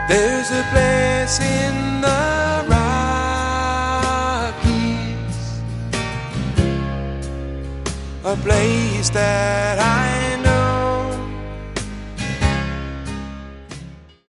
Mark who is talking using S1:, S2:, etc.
S1: There's a place in the Rockies, a place that I